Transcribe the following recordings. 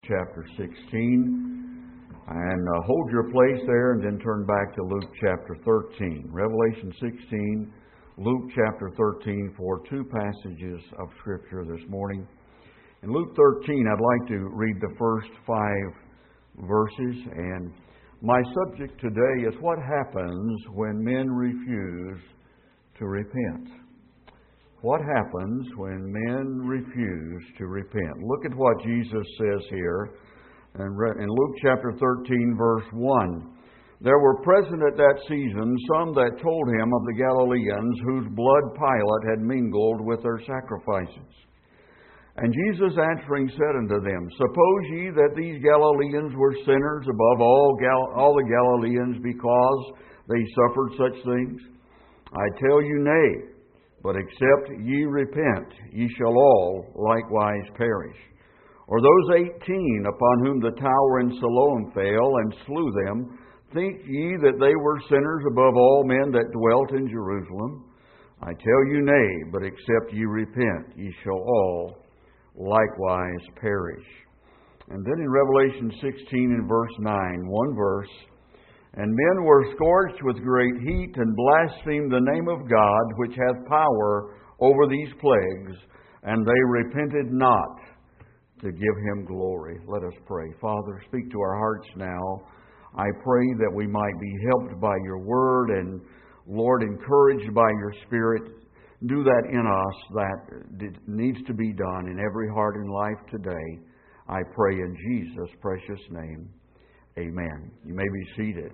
chapter 16. And hold your place there and then turn back to Luke chapter 13. Revelation 16, Luke chapter 13 for two passages of Scripture this morning. In Luke 13, I'd like to read the first 5 verses. And my subject today is what happens when men refuse to repent. What happens when men refuse to repent? Look at what Jesus says here in Luke chapter 13, verse 1. There were present at that season some that told him of the Galileans whose blood Pilate had mingled with their sacrifices. And Jesus answering said unto them, Suppose ye that these Galileans were sinners above all the Galileans because they suffered such things? I tell you, nay. But except ye repent, ye shall all likewise perish. Or those 18 upon whom the tower in Siloam fell and slew them, think ye that they were sinners above all men that dwelt in Jerusalem? I tell you, nay, but except ye repent, ye shall all likewise perish. And then in Revelation 16 and verse 9, one verse, And men were scorched with great heat, and blasphemed the name of God, which hath power over these plagues, and they repented not to give Him glory. Let us pray. Father, speak to our hearts now. I pray that we might be helped by Your Word, and, Lord, encouraged by Your Spirit. Do that in us that needs to be done in every heart and life today. I pray in Jesus' precious name. Amen. You may be seated.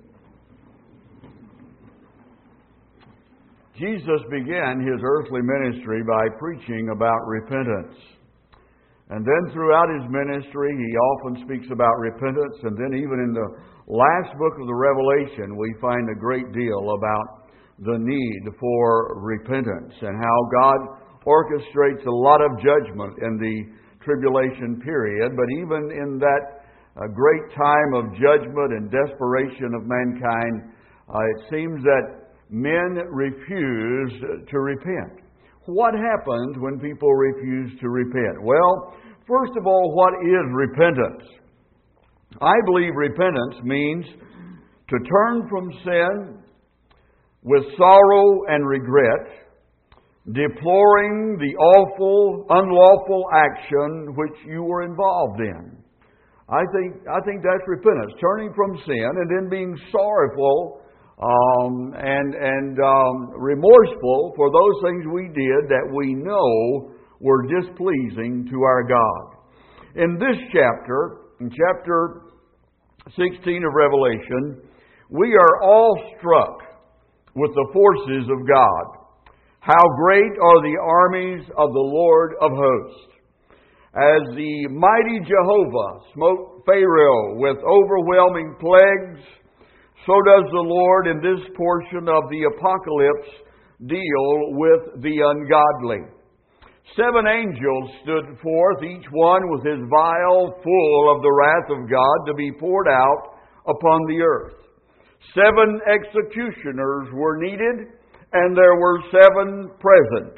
Jesus began His earthly ministry by preaching about repentance. And then throughout His ministry, He often speaks about repentance. And then even in the last book of the Revelation, we find a great deal about the need for repentance and how God orchestrates a lot of judgment in the tribulation period. But even in that great time of judgment and desperation of mankind, it seems that men refuse to repent. What happens when people refuse to repent? Well, first of all, what is repentance? I believe repentance means to turn from sin with sorrow and regret, deploring the awful, unlawful action which you were involved in. I think that's repentance, turning from sin and then being sorrowful and remorseful for those things we did that we know were displeasing to our God. In this chapter, in chapter 16 of Revelation, we are all struck with the forces of God. How great are the armies of the Lord of hosts. As the mighty Jehovah smote Pharaoh with overwhelming plagues, so does the Lord in this portion of the apocalypse deal with the ungodly. 7 angels stood forth, each one with his vial full of the wrath of God to be poured out upon the earth. 7 executioners were needed, and there were 7 present.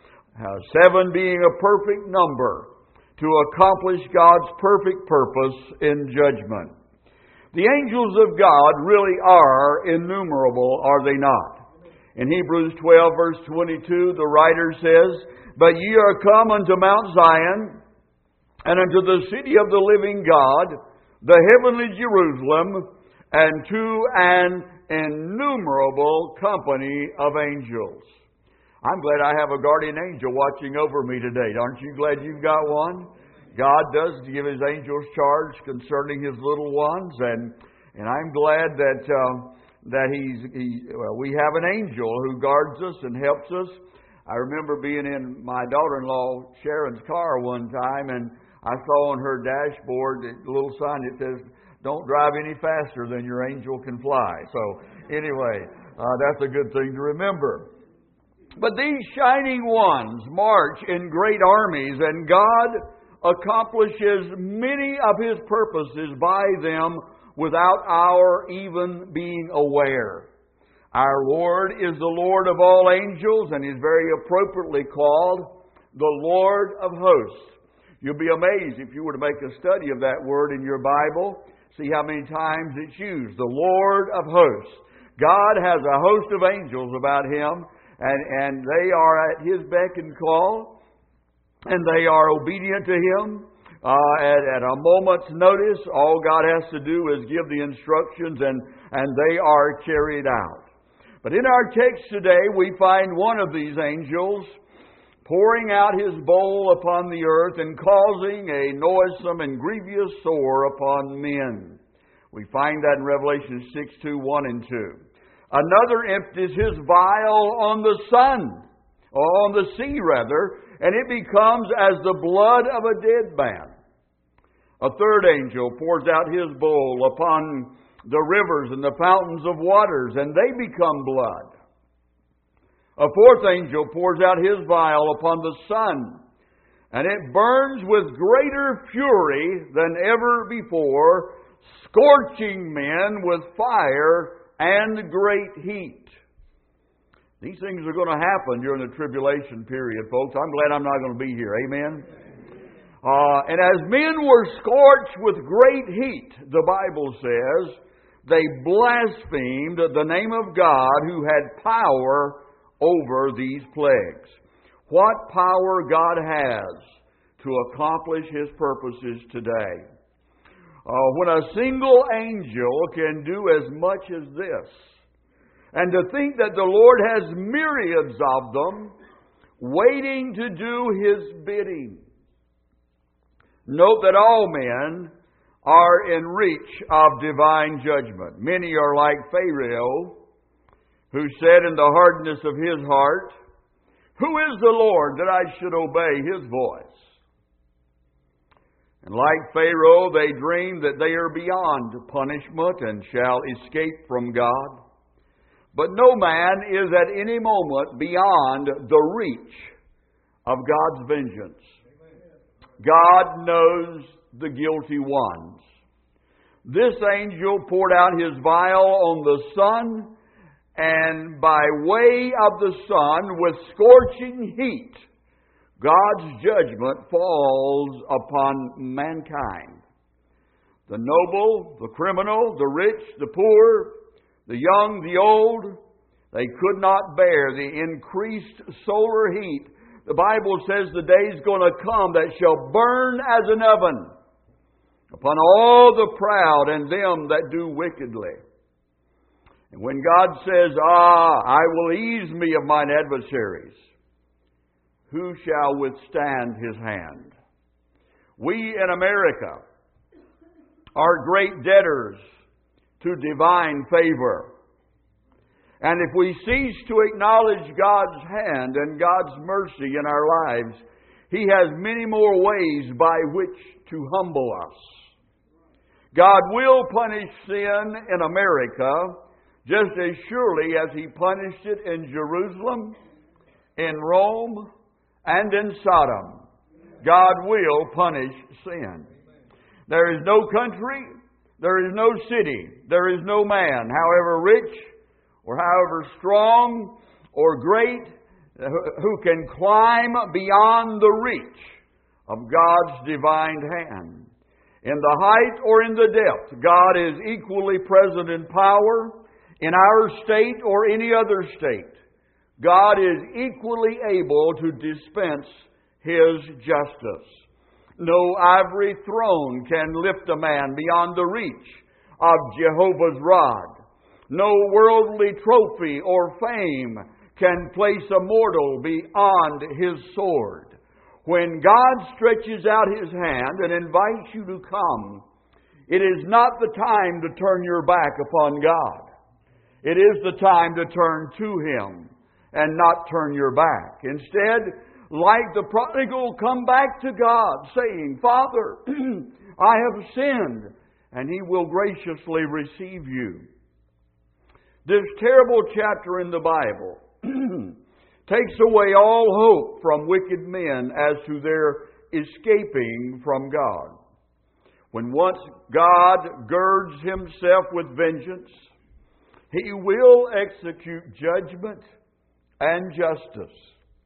7 being a perfect number to accomplish God's perfect purpose in judgment. The angels of God really are innumerable, are they not? In Hebrews 12, verse 22, the writer says, But ye are come unto Mount Zion, and unto the city of the living God, the heavenly Jerusalem, and to an innumerable company of angels. I'm glad I have a guardian angel watching over me today. Aren't you glad you've got one? God does give His angels charge concerning His little ones, and I'm glad that we have an angel who guards us and helps us. I remember being in my daughter-in-law Sharon's car one time, and I saw on her dashboard a little sign that says, Don't drive any faster than your angel can fly. So anyway, that's a good thing to remember. But these shining ones march in great armies, and God accomplishes many of His purposes by them without our even being aware. Our Lord is the Lord of all angels, and is very appropriately called the Lord of hosts. You'll be amazed if you were to make a study of that word in your Bible. See how many times it's used. The Lord of hosts. God has a host of angels about Him, and they are at His beck and call, and they are obedient to Him. At a moment's notice, all God has to do is give the instructions, and they are carried out. But in our text today, we find one of these angels pouring out his bowl upon the earth and causing a noisome and grievous sore upon men. We find that in Revelation 6:1 and 2. Another empties his vial on the sun, or on the sea rather, and it becomes as the blood of a dead man. A third angel pours out his bowl upon the rivers and the fountains of waters, and they become blood. A fourth angel pours out his vial upon the sun, and it burns with greater fury than ever before, scorching men with fire and great heat. These things are going to happen during the tribulation period, folks. I'm glad I'm not going to be here. Amen? And as men were scorched with great heat, the Bible says, they blasphemed the name of God who had power over these plagues. What power God has to accomplish His purposes today. When a single angel can do as much as this, and to think that the Lord has myriads of them waiting to do His bidding. Note that all men are in reach of divine judgment. Many are like Pharaoh, who said in the hardness of his heart, "Who is the Lord that I should obey His voice?" And like Pharaoh, they dream that they are beyond punishment and shall escape from God. But no man is at any moment beyond the reach of God's vengeance. God knows the guilty ones. This angel poured out his vial on the sun, and by way of the sun, with scorching heat, God's judgment falls upon mankind. The noble, the criminal, the rich, the poor, the young, the old, they could not bear the increased solar heat. The Bible says the day is going to come that shall burn as an oven upon all the proud and them that do wickedly. And when God says, I will ease me of mine adversaries, who shall withstand His hand? We in America are great debtors to divine favor. And if we cease to acknowledge God's hand and God's mercy in our lives, He has many more ways by which to humble us. God will punish sin in America just as surely as He punished it in Jerusalem, in Rome, and in Sodom. God will punish sin. There is no country, there is no city, there is no man, however rich or however strong or great, who can climb beyond the reach of God's divine hand. In the height or in the depth, God is equally present in power in our state or any other state. God is equally able to dispense His justice. No ivory throne can lift a man beyond the reach of Jehovah's rod. No worldly trophy or fame can place a mortal beyond His sword. When God stretches out His hand and invites you to come, it is not the time to turn your back upon God. It is the time to turn to Him and not turn your back. Instead, like the prodigal, come back to God, saying, "Father, I have sinned," and He will graciously receive you. This terrible chapter in the Bible takes away all hope from wicked men as to their escaping from God. When once God girds Himself with vengeance, He will execute judgment and justice.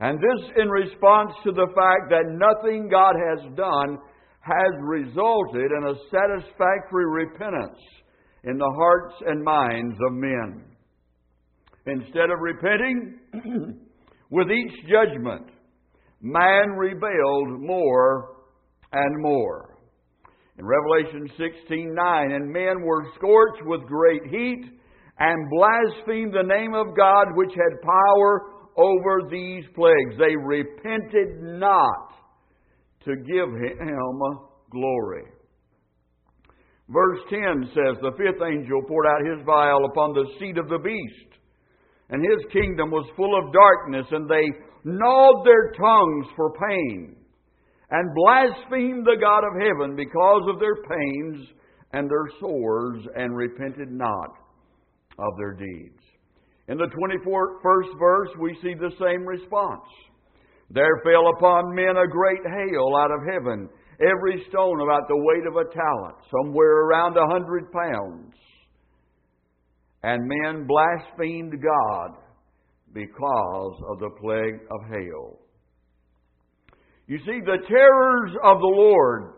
And this in response to the fact that nothing God has done has resulted in a satisfactory repentance in the hearts and minds of men. Instead of repenting, with each judgment, man rebelled more and more. In Revelation 16:9, and men were scorched with great heat, and blasphemed the name of God, which had power over these plagues. They repented not to give Him glory. Verse 10 says, the fifth angel poured out his vial upon the seat of the beast, and his kingdom was full of darkness, and they gnawed their tongues for pain, and blasphemed the God of heaven because of their pains and their sores, and repented not of their deeds. In the 21st verse, we see the same response. There fell upon men a great hail out of heaven, every stone about the weight of a talent, somewhere around 100 pounds. And men blasphemed God because of the plague of hail. You see, the terrors of the Lord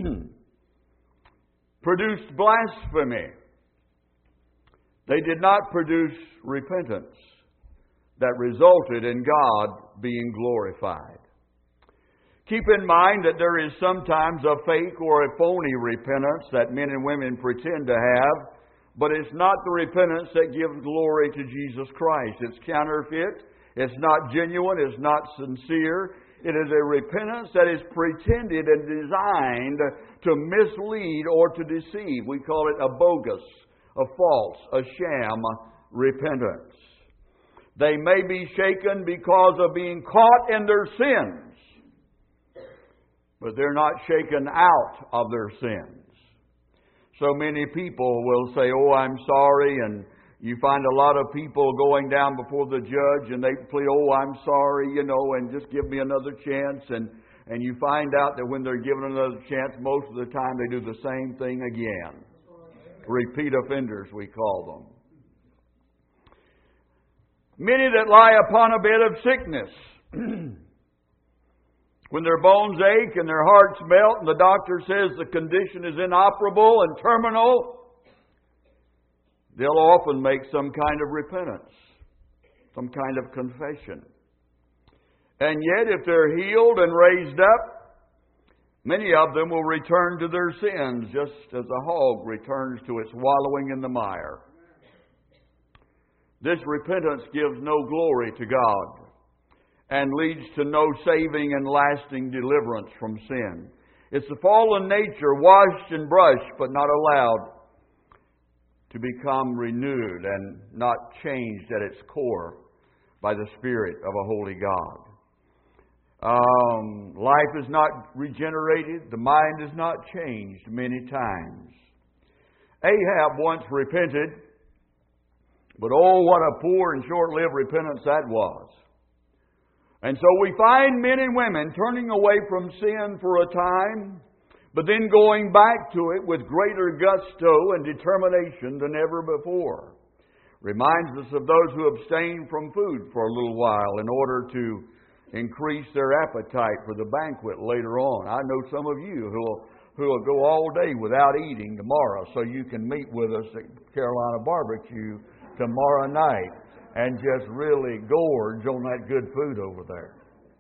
produced blasphemy. They did not produce repentance that resulted in God being glorified. Keep in mind that there is sometimes a fake or a phony repentance that men and women pretend to have, but it's not the repentance that gives glory to Jesus Christ. It's counterfeit, it's not genuine, it's not sincere. It is a repentance that is pretended and designed to mislead or to deceive. We call it a bogus, a false, a sham repentance. They may be shaken because of being caught in their sins, but they're not shaken out of their sins. So many people will say, oh, I'm sorry, and you find a lot of people going down before the judge and they plead, oh, I'm sorry, and just give me another chance. And you find out that when they're given another chance, most of the time they do the same thing again. Repeat offenders, we call them. Many that lie upon a bed of sickness, when their bones ache and their hearts melt and the doctor says the condition is inoperable and terminal, they'll often make some kind of repentance, some kind of confession. And yet, if they're healed and raised up, many of them will return to their sins just as a hog returns to its wallowing in the mire. This repentance gives no glory to God and leads to no saving and lasting deliverance from sin. It's the fallen nature washed and brushed but not allowed to become renewed and not changed at its core by the Spirit of a holy God. Life is not regenerated. The mind is not changed many times. Ahab once repented, but oh, what a poor and short-lived repentance that was. And so we find men and women turning away from sin for a time, but then going back to it with greater gusto and determination than ever before. Reminds us of those who abstain from food for a little while in order to increase their appetite for the banquet later on. I know some of you who will go all day without eating tomorrow so you can meet with us at Carolina Barbecue tomorrow night and just really gorge on that good food over there.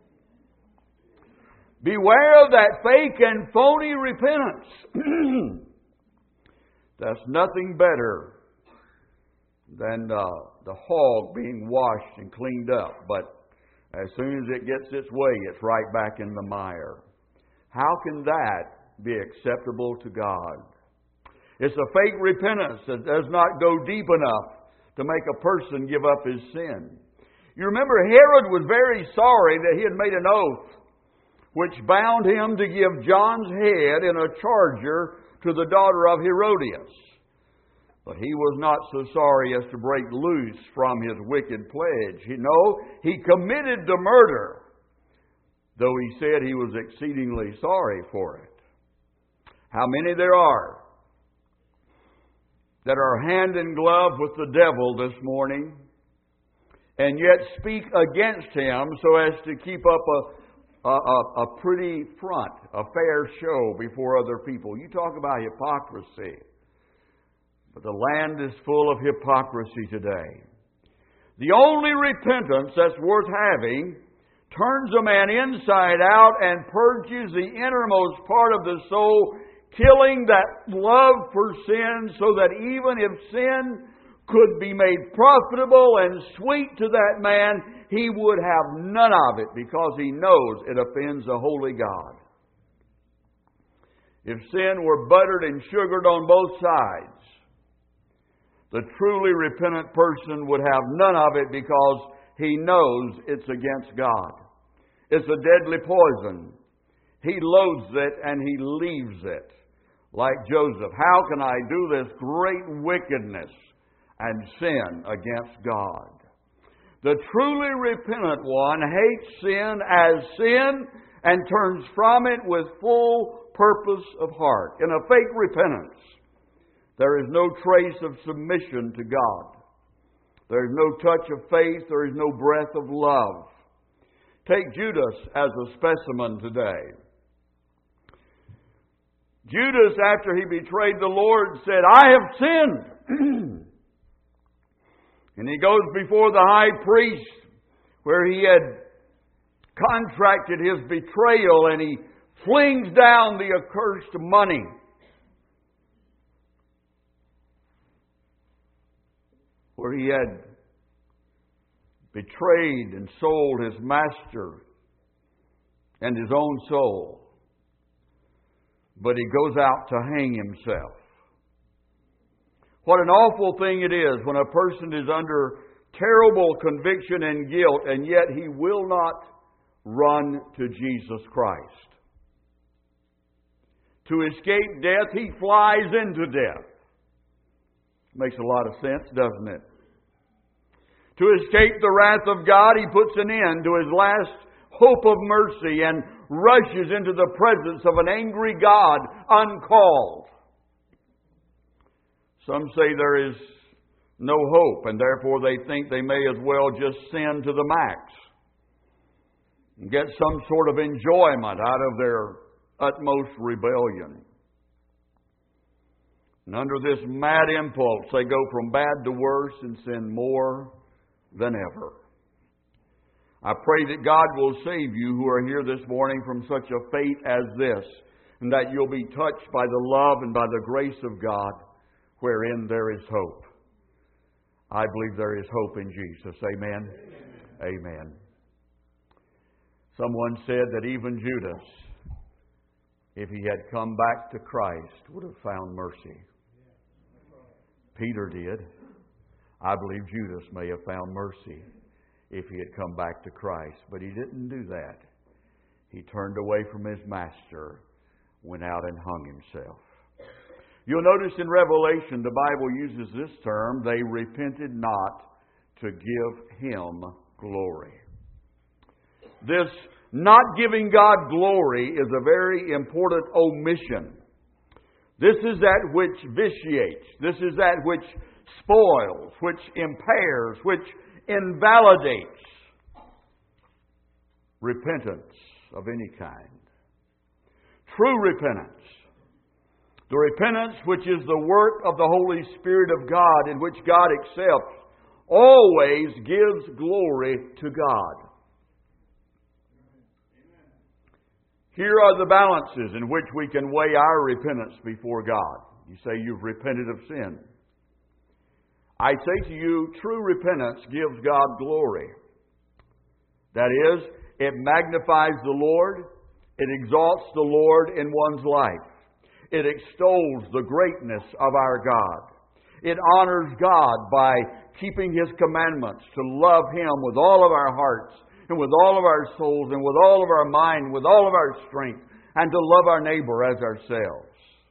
Beware of that fake and phony repentance. That's nothing better than the hog being washed and cleaned up. But as soon as it gets its way, it's right back in the mire. How can that be acceptable to God? It's a fake repentance that does not go deep enough to make a person give up his sin. You remember Herod was very sorry that he had made an oath which bound him to give John's head in a charger to the daughter of Herodias. But he was not so sorry as to break loose from his wicked pledge. He committed the murder, though he said he was exceedingly sorry for it. How many there are that are hand in glove with the devil this morning and yet speak against Him so as to keep up a pretty front, a fair show before other people. You talk about hypocrisy. But the land is full of hypocrisy today. The only repentance that's worth having turns a man inside out and purges the innermost part of the soul, killing that love for sin, so that even if sin could be made profitable and sweet to that man, he would have none of it because he knows it offends a holy God. If sin were buttered and sugared on both sides, the truly repentant person would have none of it because he knows it's against God. It's a deadly poison. He loathes it and he leaves it. Like Joseph, how can I do this great wickedness and sin against God? The truly repentant one hates sin as sin and turns from it with full purpose of heart. In a fake repentance, there is no trace of submission to God. There is no touch of faith. There is no breath of love. Take Judas as a specimen today. Judas, after he betrayed the Lord, said, I have sinned. And he goes before the high priest where he had contracted his betrayal, and he flings down the accursed money. Where he had betrayed and sold his master and his own soul. But he goes out to hang himself. What an awful thing it is when a person is under terrible conviction and guilt, and yet he will not run to Jesus Christ. To escape death, he flies into death. Makes a lot of sense, doesn't it? To escape the wrath of God, he puts an end to his last hope of mercy and rushes into the presence of an angry God uncalled. Some say there is no hope, and therefore they think they may as well just sin to the max and get some sort of enjoyment out of their utmost rebellion. And under this mad impulse, they go from bad to worse and sin more than ever. I pray that God will save you who are here this morning from such a fate as this, and that you'll be touched by the love and by the grace of God, wherein there is hope. I believe there is hope in Jesus. Amen. Amen. Amen. Someone said that even Judas, if he had come back to Christ, would have found mercy. Peter did. I believe Judas may have found mercy if he had come back to Christ. But he didn't do that. He turned away from his master, went out and hung himself. You'll notice in Revelation, the Bible uses this term, they repented not to give Him glory. This not giving God glory is a very important omission. This is that which vitiates. This is that which spoils, which impairs, which invalidates repentance of any kind. True repentance, the repentance which is the work of the Holy Spirit of God, in which God accepts, always gives glory to God. Here are the balances in which we can weigh our repentance before God. You say you've repented of sin. I say to you, true repentance gives God glory. That is, it magnifies the Lord. It exalts the Lord in one's life. It extols the greatness of our God. It honors God by keeping His commandments, to love Him with all of our hearts, and with all of our souls, and with all of our mind, with all of our strength, and to love our neighbor as ourselves.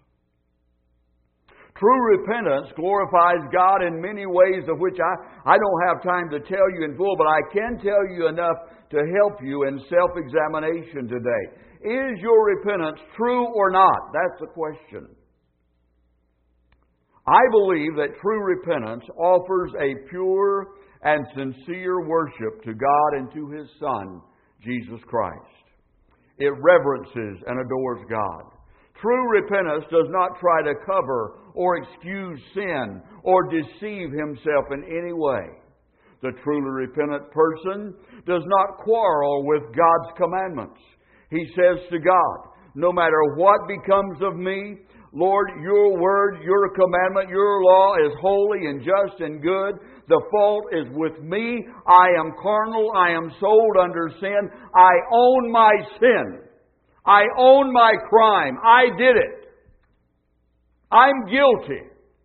True repentance glorifies God in many ways of which I don't have time to tell you in full, but I can tell you enough to help you in self-examination today. Is your repentance true or not? That's the question. I believe that true repentance offers a pure and sincere worship to God and to His Son, Jesus Christ. It reverences and adores God. True repentance does not try to cover or excuse sin or deceive himself in any way. The truly repentant person does not quarrel with God's commandments. He says to God, no matter what becomes of me, Lord, your word, your commandment, your law is holy and just and good. The fault is with me. I am carnal. I am sold under sin. I own my sin. I own my crime. I did it. I'm guilty.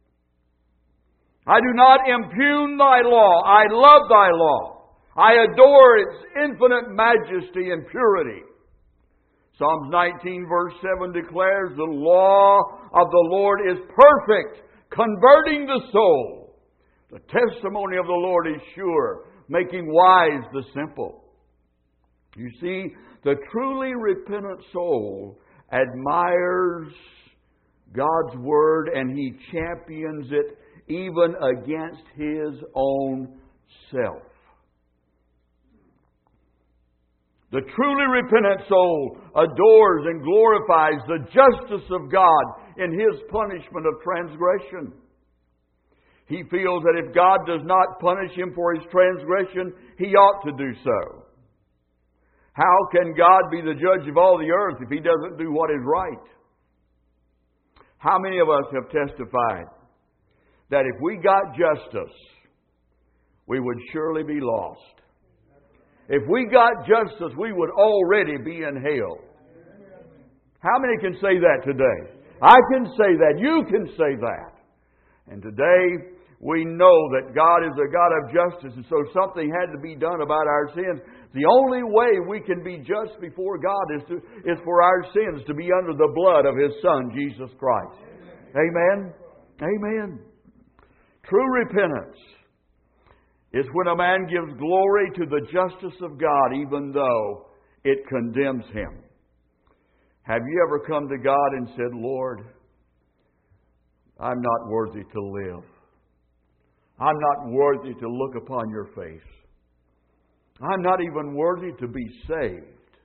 I do not impugn thy law. I love thy law. I adore its infinite majesty and purity. Psalms 19 verse 7 declares, the law of the Lord is perfect, converting the soul. The testimony of the Lord is sure, making wise the simple. You see, the truly repentant soul admires God's Word and he champions it even against his own self. The truly repentant soul adores and glorifies the justice of God in His punishment of transgression. He feels that if God does not punish him for his transgression, He ought to do so. How can God be the judge of all the earth if He doesn't do what is right? How many of us have testified that if we got justice, we would surely be lost? If we got justice, we would already be in hell. How many can say that today? I can say that. You can say that. And today, we know that God is a God of justice, and so something had to be done about our sins. The only way we can be just before God is for our sins to be under the blood of His Son, Jesus Christ. Amen? Amen. True repentance is when a man gives glory to the justice of God, even though it condemns him. Have you ever come to God and said, Lord, I'm not worthy to live. I'm not worthy to look upon your face. I'm not even worthy to be saved.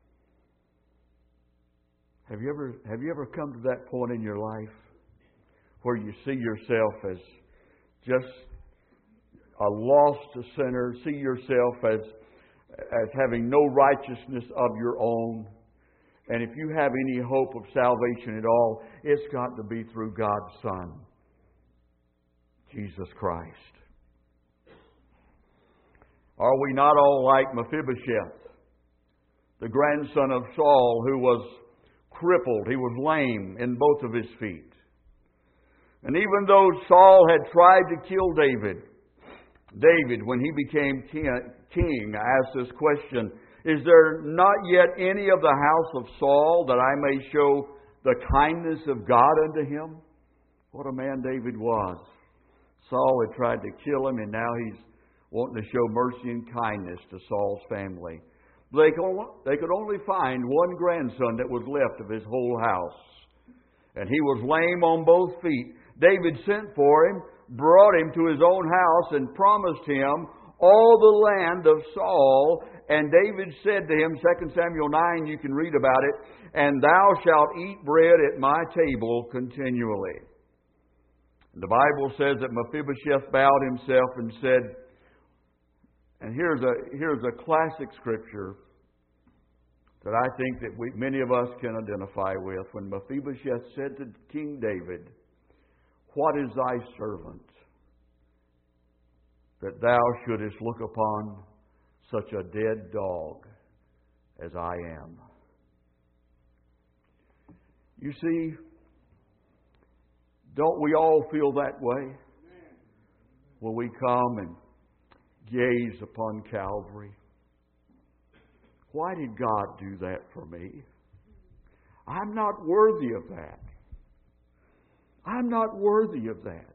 Have you ever come to that point in your life where you see yourself as just a lost sinner, see yourself as having no righteousness of your own? And if you have any hope of salvation at all, it's got to be through God's Son, Jesus Christ. Are we not all like Mephibosheth, the grandson of Saul, who was crippled? He was lame in both of his feet. And even though Saul had tried to kill David, when he became king, asked this question, is there not yet any of the house of Saul that I may show the kindness of God unto him? What a man David was. Saul had tried to kill him, and now he's wanting to show mercy and kindness to Saul's family. They could only find one grandson that was left of his whole house. And he was lame on both feet. David sent for him, brought him to his own house, and promised him all the land of Saul. And David said to him, 2 Samuel 9, you can read about it, and thou shalt eat bread at my table continually. And the Bible says that Mephibosheth bowed himself and said, and here's a classic scripture that I think that many of us can identify with. When Mephibosheth said to King David, what is thy servant that thou shouldest look upon such a dead dog as I am? You see, don't we all feel that way when we come and gaze upon Calvary? Why did God do that for me? I'm not worthy of that. I'm not worthy of that.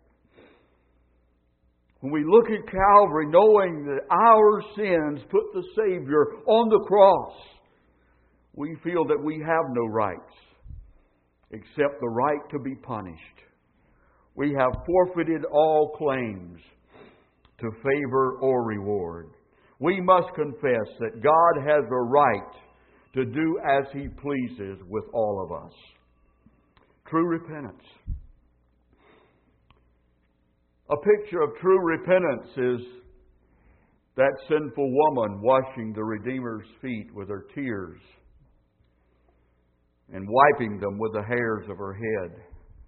When we look at Calvary, knowing that our sins put the Savior on the cross, we feel that we have no rights except the right to be punished. We have forfeited all claims. to favor or reward. We must confess that God has a right to do as He pleases with all of us. True repentance. A picture of true repentance is that sinful woman washing the Redeemer's feet with her tears and wiping them with the hairs of her head.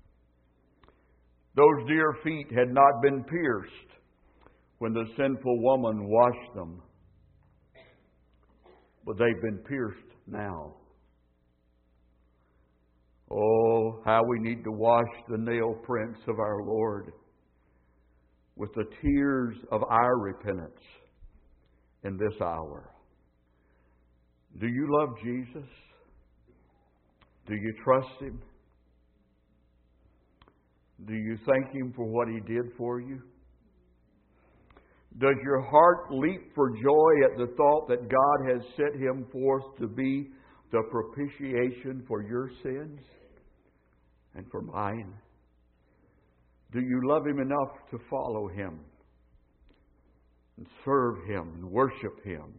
Those dear feet had not been pierced when the sinful woman washed them, but they've been pierced now. Oh, how we need to wash the nail prints of our Lord with the tears of our repentance in this hour. Do you love Jesus? Do you trust Him? Do you thank Him for what He did for you? Does your heart leap for joy at the thought that God has set Him forth to be the propitiation for your sins and for mine? Do you love Him enough to follow Him and serve Him and worship Him?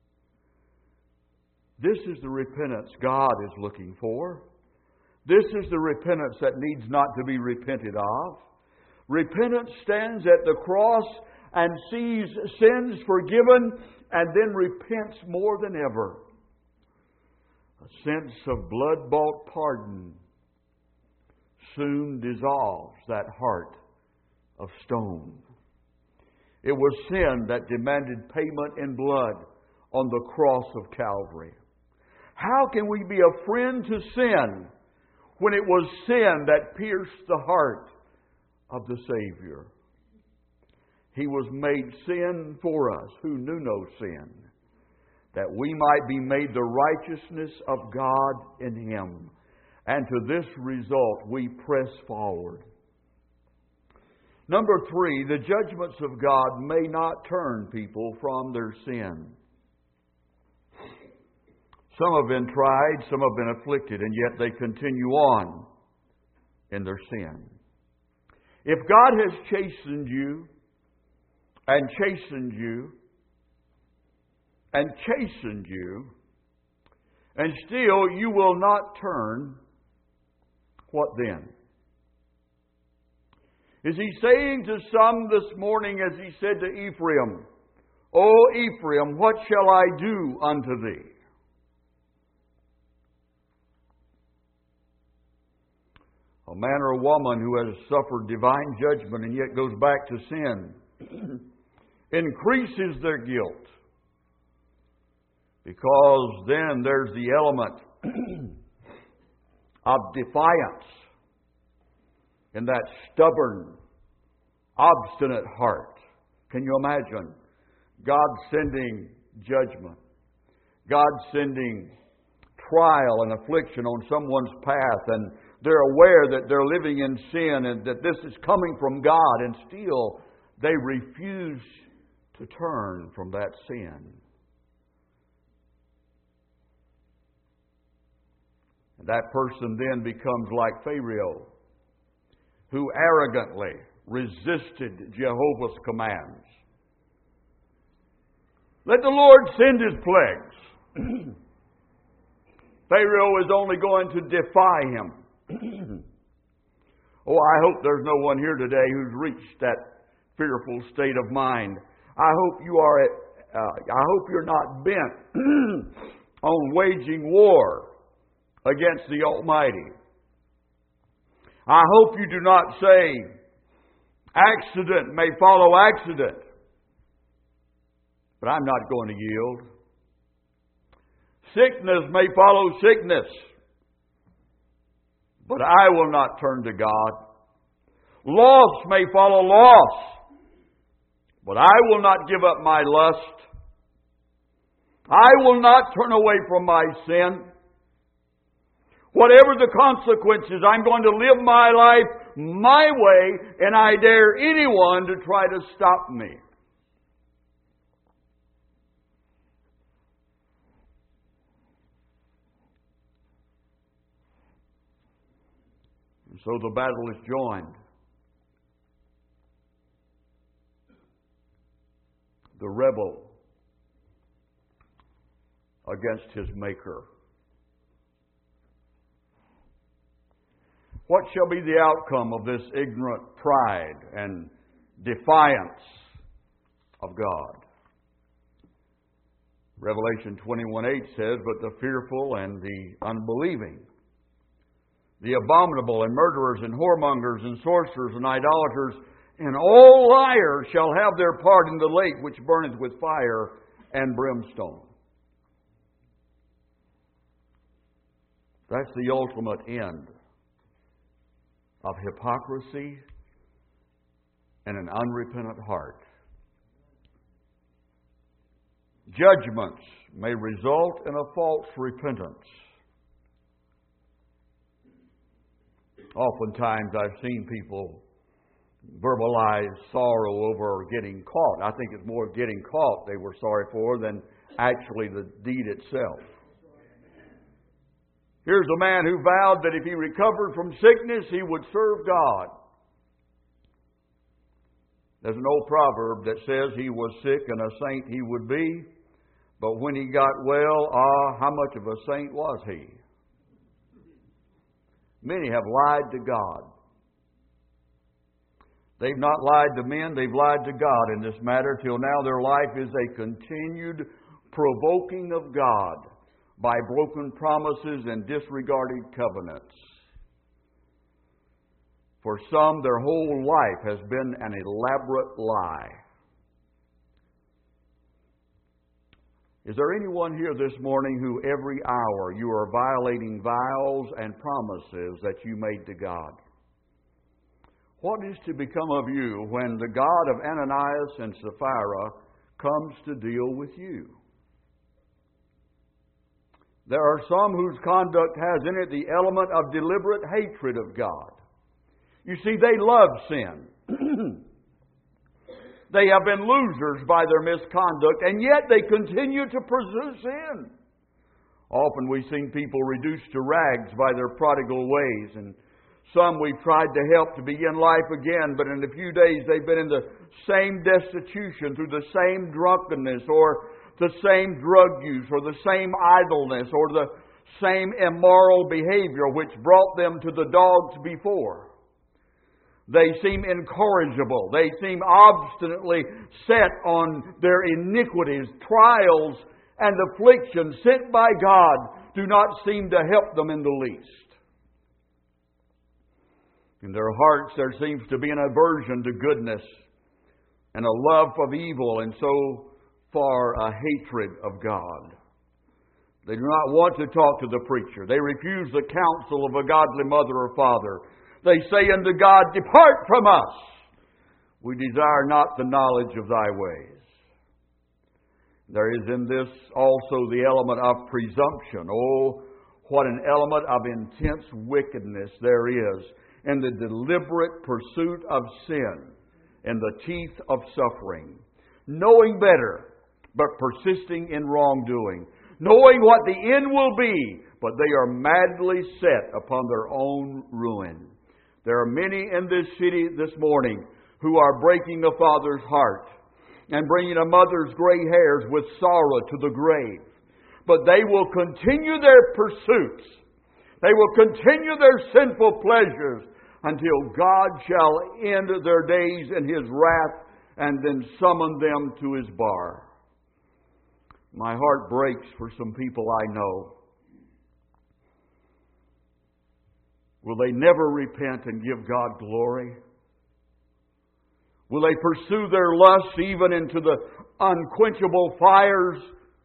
This is the repentance God is looking for. This is the repentance that needs not to be repented of. Repentance stands at the cross and sees sins forgiven and then repents more than ever. A sense of blood-bought pardon soon dissolves that heart of stone. It was sin that demanded payment in blood on the cross of Calvary. How can we be a friend to sin when it was sin that pierced the heart of the Savior? He was made sin for us who knew no sin, that we might be made the righteousness of God in Him. And to this result we press forward. Number 3, the judgments of God may not turn people from their sin. Some have been tried, some have been afflicted, and yet they continue on in their sin. If God has chastened you, and chastened you, and chastened you, and still you will not turn, what then? Is He saying to some this morning, as He said to Ephraim, O Ephraim, what shall I do unto thee? A man or a woman who has suffered divine judgment and yet goes back to sin increases their guilt, because then there's the element of defiance in that stubborn, obstinate heart. Can you imagine God sending judgment, God sending trial and affliction on someone's path, and they're aware that they're living in sin and that this is coming from God, and still they refuse to turn from that sin. And that person then becomes like Pharaoh, who arrogantly resisted Jehovah's commands. Let the Lord send His plagues. Pharaoh is only going to defy Him. Oh, I hope there's no one here today who's reached that fearful state of mind. I hope you're not bent on waging war against the Almighty. I hope you do not say, accident may follow accident, but I'm not going to yield. Sickness may follow sickness, but I will not turn to God. Loss may follow loss, but I will not give up my lust. I will not turn away from my sin. Whatever the consequences, I'm going to live my life my way, and I dare anyone to try to stop me. And so the battle is joined. the rebel against his Maker. What shall be the outcome of this ignorant pride and defiance of God? Revelation 21:8 says, "But the fearful and the unbelieving, the abominable and murderers and whoremongers and sorcerers and idolaters and all liars shall have their part in the lake which burneth with fire and brimstone." That's the ultimate end of hypocrisy and an unrepentant heart. Judgments may result in a false repentance. Oftentimes I've seen people verbalize sorrow over getting caught. I think it's more getting caught they were sorry for than actually the deed itself. Here's a man who vowed that if he recovered from sickness, he would serve God. There's an old proverb that says he was sick and a saint he would be, but when he got well, how much of a saint was he? Many have lied to God. They've not lied to men, they've lied to God in this matter. Till now their life is a continued provoking of God by broken promises and disregarded covenants. For some, their whole life has been an elaborate lie. Is there anyone here this morning who every hour you are violating vows and promises that you made to God? What is to become of you when the God of Ananias and Sapphira comes to deal with you? There are some whose conduct has in it the element of deliberate hatred of God. You see, they love sin. They have been losers by their misconduct, and yet they continue to pursue sin. Often we've seen people reduced to rags by their prodigal ways, and some we've tried to help to begin life again, but in a few days they've been in the same destitution through the same drunkenness or the same drug use or the same idleness or the same immoral behavior which brought them to the dogs before. They seem incorrigible. They seem obstinately set on their iniquities. Trials and afflictions sent by God do not seem to help them in the least. In their hearts there seems to be an aversion to goodness and a love of evil, and so far a hatred of God. They do not want to talk to the preacher. They refuse the counsel of a godly mother or father. They say unto God, "Depart from us. We desire not the knowledge of thy ways." There is in this also the element of presumption. Oh, what an element of intense wickedness there is in the deliberate pursuit of sin, in the teeth of suffering. Knowing better, but persisting in wrongdoing. Knowing what the end will be, but they are madly set upon their own ruin. There are many in this city this morning who are breaking a father's heart and bringing a mother's gray hairs with sorrow to the grave. But they will continue their pursuits. They will continue their sinful pleasures until God shall end their days in His wrath and then summon them to His bar. My heart breaks for some people I know. Will they never repent and give God glory? Will they pursue their lusts even into the unquenchable fires?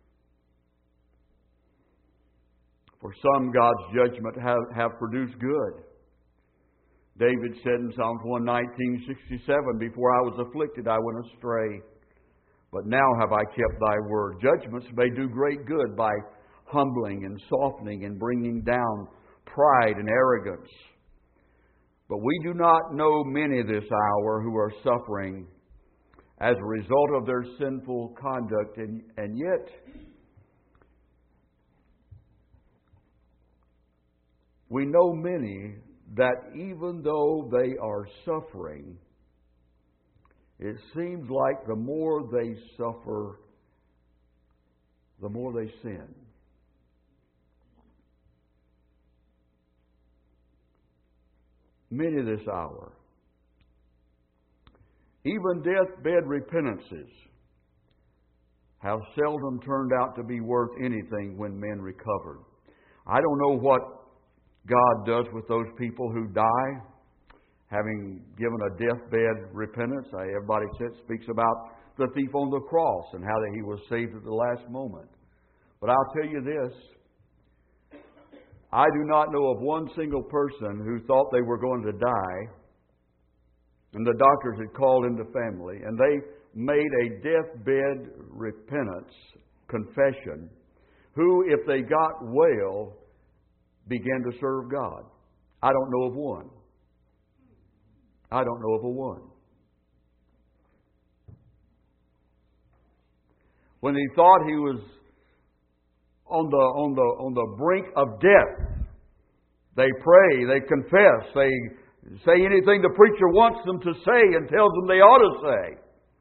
For some, God's judgment have produced good. David said in Psalms 119:67, "Before I was afflicted, I went astray. But now have I kept thy word." Judgments may do great good by humbling and softening and bringing down pride and arrogance. But we do not know many this hour who are suffering as a result of their sinful conduct. And yet, we know many that even though they are suffering, it seems like the more they suffer, the more they sin. Many this hour, even deathbed repentances, have seldom turned out to be worth anything when men recovered. I don't know what God does with those people who die, having given a deathbed repentance. Everybody speaks about the thief on the cross and how that he was saved at the last moment. But I'll tell you this, I do not know of one single person who thought they were going to die, and the doctors had called in the family, and they made a deathbed repentance, confession, who, if they got well, began to serve God. I don't know of one. I don't know of a one. When he thought he was on the brink of death, they pray, they confess, they say anything the preacher wants them to say and tells them they ought to say.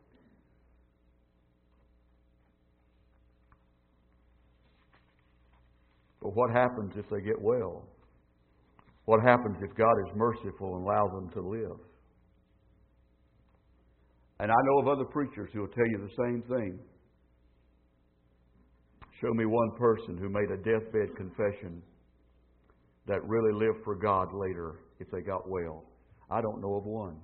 But what happens if they get well? What happens if God is merciful and allows them to live? And I know of other preachers who will tell you the same thing. Show me one person who made a deathbed confession that really lived for God later if they got well. I don't know of one.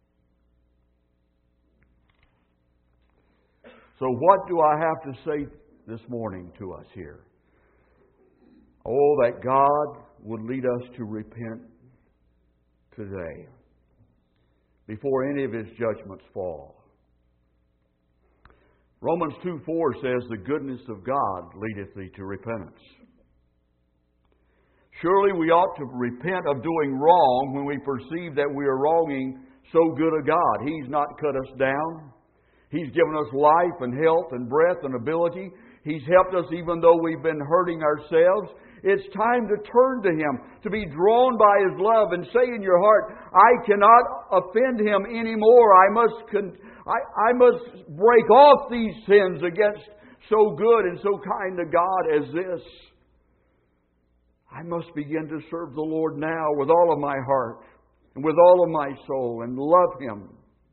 So what do I have to say this morning to us here? Oh, that God would lead us to repent today before any of His judgments fall. Romans 2:4 says, "The goodness of God leadeth thee to repentance." Surely we ought to repent of doing wrong when we perceive that we are wronging so good a God. He's not cut us down. He's given us life and health and breath and ability. He's helped us even though we've been hurting ourselves. It's time to turn to Him, to be drawn by His love and say in your heart, I cannot offend Him anymore. I must break off these sins against so good and so kind a God as this. I must begin to serve the Lord now with all of my heart and with all of my soul and love Him.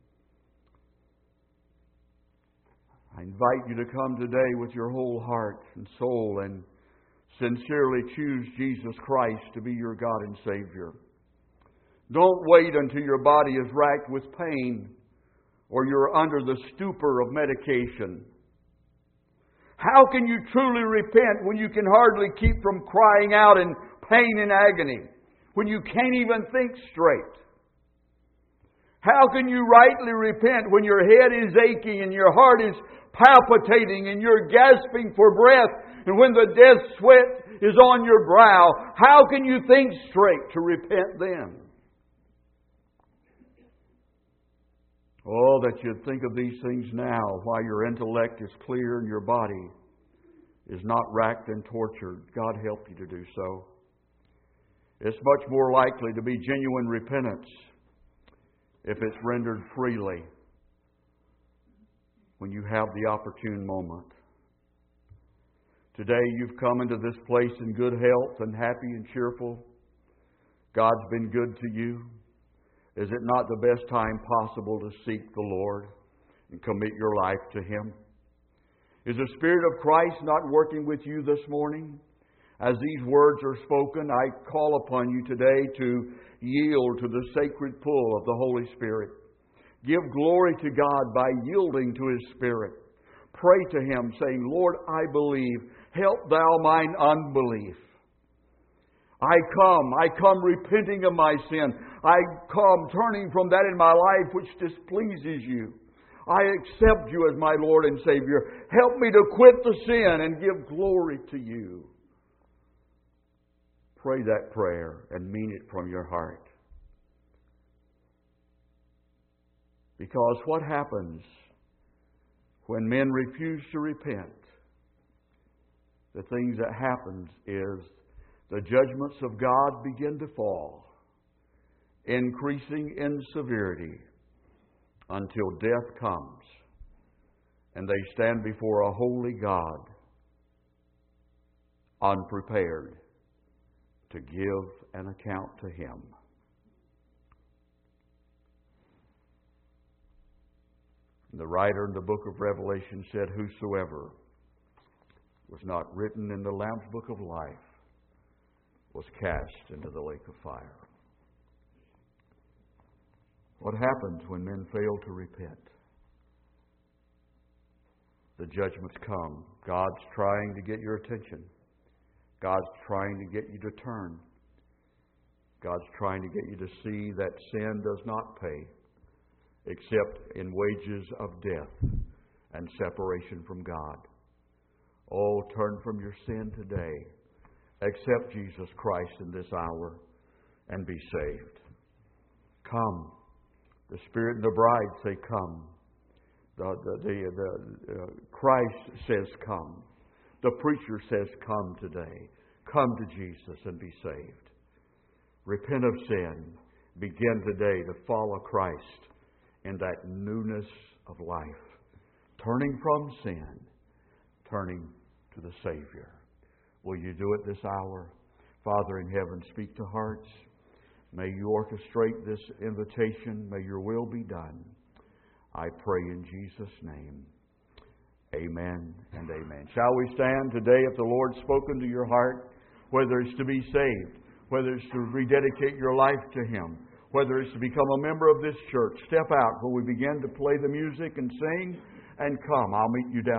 I invite you to come today with your whole heart and soul and sincerely choose Jesus Christ to be your God and Savior. Don't wait until your body is racked with pain or you're under the stupor of medication. How can you truly repent when you can hardly keep from crying out in pain and agony? When you can't even think straight? How can you rightly repent when your head is aching and your heart is palpitating and you're gasping for breath and when the death sweat is on your brow? How can you think straight to repent then? Oh, that you'd think of these things now while your intellect is clear and your body is not racked and tortured. God help you to do so. It's much more likely to be genuine repentance if it's rendered freely when you have the opportune moment. Today you've come into this place in good health and happy and cheerful. God's been good to you. Is it not the best time possible to seek the Lord and commit your life to Him? Is the Spirit of Christ not working with you this morning? As these words are spoken, I call upon you today to yield to the sacred pull of the Holy Spirit. Give glory to God by yielding to His Spirit. Pray to Him, saying, Lord, I believe. Help Thou mine unbelief. I come repenting of my sin. I come turning from that in my life which displeases You. I accept You as my Lord and Savior. Help me to quit the sin and give glory to You. Pray that prayer and mean it from your heart. Because what happens when men refuse to repent? The things that happens is the judgments of God begin to fall, increasing in severity until death comes and they stand before a holy God, unprepared to give an account to Him. The writer in the book of Revelation said, "Whosoever was not written in the Lamb's book of life was cast into the lake of fire." What happens when men fail to repent? The judgments come. God's trying to get your attention. God's trying to get you to turn. God's trying to get you to see that sin does not pay except in wages of death and separation from God. Oh, turn from your sin today. Accept Jesus Christ in this hour and be saved. Come. The Spirit and the bride say, "Come." Christ says, "Come." The preacher says, "Come today. Come to Jesus and be saved." Repent of sin. Begin today to follow Christ in that newness of life. Turning from sin, turning to the Savior. Will you do it this hour? Father in heaven, speak to hearts. May you orchestrate this invitation. May your will be done. I pray in Jesus' name. Amen and amen. Shall we stand today if the Lord's spoken to your heart, whether it's to be saved, whether it's to rededicate your life to Him, whether it's to become a member of this church. Step out when we begin to play the music and sing and come. I'll meet you down